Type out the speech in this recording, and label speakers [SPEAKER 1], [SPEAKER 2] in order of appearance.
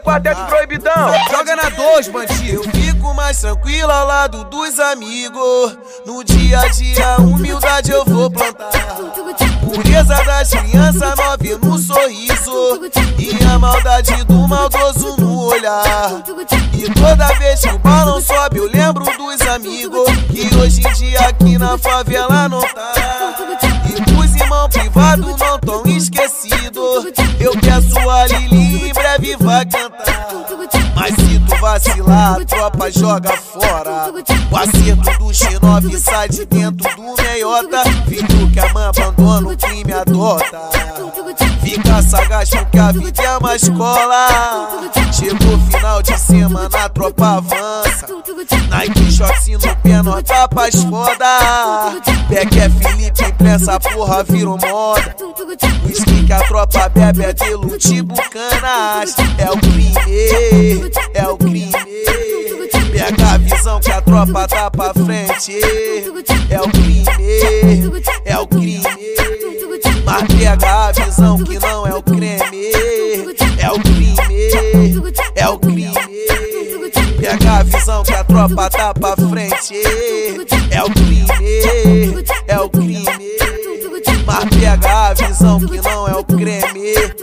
[SPEAKER 1] quarteto proibidão.
[SPEAKER 2] Joga na 2, bandido. Eu fico mais tranquilo ao lado dos amigos. No dia a dia, humildade eu vou plantar. Pureza das crianças, nove no sorriso. E a maldade do maldoso no olhar. E toda vez que o balão sobe, eu lembro dos amigos que hoje em dia aqui na favela não tá. E os irmãos privados não tão esquecidos. Eu peço a Lili, em breve vai cantar. Mas se tu vacilar, a tropa joga fora. O acerto do X9 sai de dentro do meiota. Filho que a mãe abandona, o crime adota. Fica sagaz porque a vida é uma escola. Chegou final de semana, a tropa avança. Nike shorts no pé, nós tapas foda. Beck é Felipe, pressa porra virou moda. O skin que a tropa bebe é de Lutibucanas. É o crime, é o crime. Pega a visão que a tropa tá pra frente. É o crime, é o crime. Mas pega a visão que não é o creme. É o crime, é o crime. Pega a visão que a tropa tá pra frente. É o crime, é o crime. Mas pega a visão que não é o creme.